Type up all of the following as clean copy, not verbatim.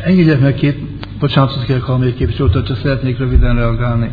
Engedjek meg bocsánatot kérek, ha még képviselőtől, csak szeretnék röviden reagálni.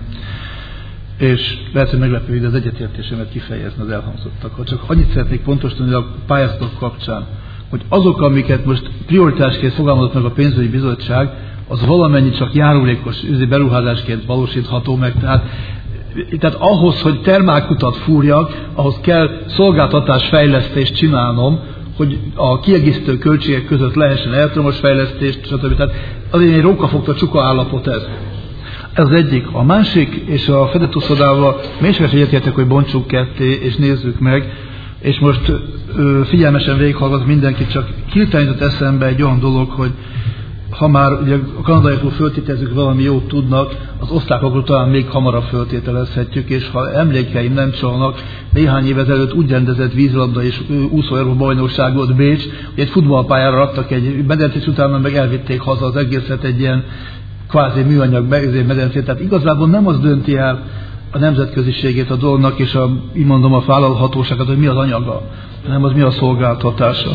És lehet, hogy meglepő, hogy az egyetértésemet kifejezni az elhangzottakkal. Csak annyit szeretnék pontosítani a pályázatok kapcsán, hogy azok, amiket most prioritásként fogalmazott meg a pénzügyi bizottság, az valamennyi csak járulékos beruházásként valósítható meg. Tehát ahhoz, hogy termálkutat fúrjak, ahhoz kell szolgáltatásfejlesztést csinálnom, hogy a kiegészítő költségek között lehessen elektromos fejlesztést, stb. Tehát azért egy rókafogta csuka állapot ez. Ez az egyik. A másik, és a fedett uszodával mégsem egyetértek, hogy bontsuk ketté, és nézzük meg, és most figyelmesen végighallgat mindenki, csak hirtelen jutott eszembe egy olyan dolog, hogy ha már ugye a kanadaiakról föltételezzük, valami jót tudnak, az osztrákokról talán még hamarabb föltételezhetjük, és ha emlékeim nem csalnak, néhány év ezelőtt úgy rendezett vízilabda és úszó bajnokságot Bécs, hogy egy futballpályára raktak egy medencét, utána meg elvitték haza az egészet egy ilyen kvázi műanyag medencét. Tehát igazából nem az dönti el a nemzetköziségét a dolognak, és így mondom a vállalhatóságot, hogy mi az anyaga, hanem az mi a szolgáltatása.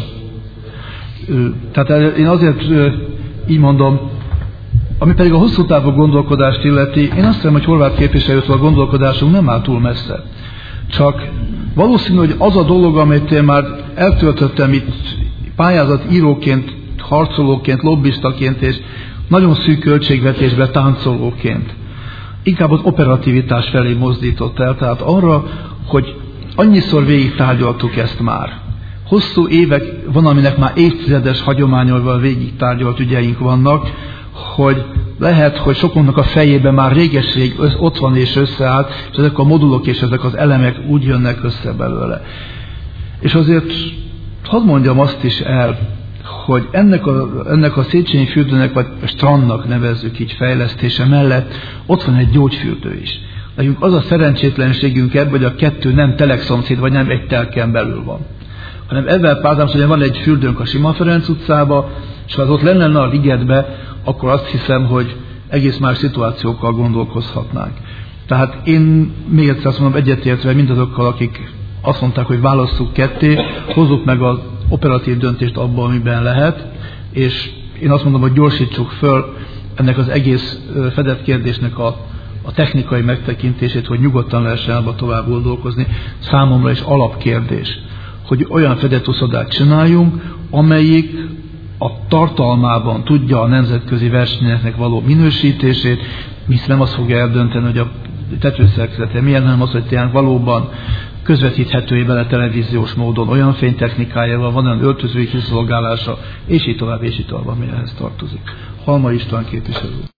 Tehát én azért így mondom, ami pedig a hosszú távú gondolkodást illeti, én azt hiszem, hogy Horváth képviselőtől a gondolkodásunk nem áll túl messze. Csak valószínű, hogy az a dolog, amit én már eltöltöttem itt pályázatíróként, harcolóként, lobbistaként és nagyon szűk költségvetésben táncolóként, inkább az operativitás felé mozdított el, tehát arra, hogy annyiszor végig tárgyaltuk ezt már. Hosszú évek van, aminek már évtizedes hagyományolval végig tárgyalt ügyeink vannak, hogy lehet, hogy sokunknak a fejében már réges-rég ott van és összeállt, és ezek a modulok és ezek az elemek úgy jönnek össze belőle. És azért hadd mondjam azt is el, hogy ennek a Széchenyi fürdőnek, vagy a strandnak nevezzük így fejlesztése mellett ott van egy gyógyfürdő is. Nekünk az a szerencsétlenségünk ebben, hogy a kettő nem telekszomszéd, vagy nem egy telken belül van. Hanem ezzel párhuzamosan, hogy van egy fürdőnk a Sima Ferenc utcába, és ha az ott lenne a ligetbe, akkor azt hiszem, hogy egész más szituációkkal gondolkozhatnánk. Tehát én még egyszer azt mondom, egyetértve mindazokkal, akik azt mondták, hogy válasszuk ketté, hozzuk meg az operatív döntést abban, amiben lehet, és én azt mondom, hogy gyorsítsuk föl ennek az egész fedett kérdésnek a technikai megtekintését, hogy nyugodtan lehessen abba tovább gondolkozni. Számomra is alapkérdés, hogy olyan fedett uszodát csináljunk, amelyik a tartalmában tudja a nemzetközi versenyeknek való minősítését, hisz nem azt fogja eldönteni, hogy a tetőszerkezete milyen, hanem az, hogy tényleg valóban közvetíthetőé vele televíziós módon, olyan fénytechnikájával, van olyan öltözői kiszolgálása, és így tovább, ami ehhez tartozik. Halmai István képviselő.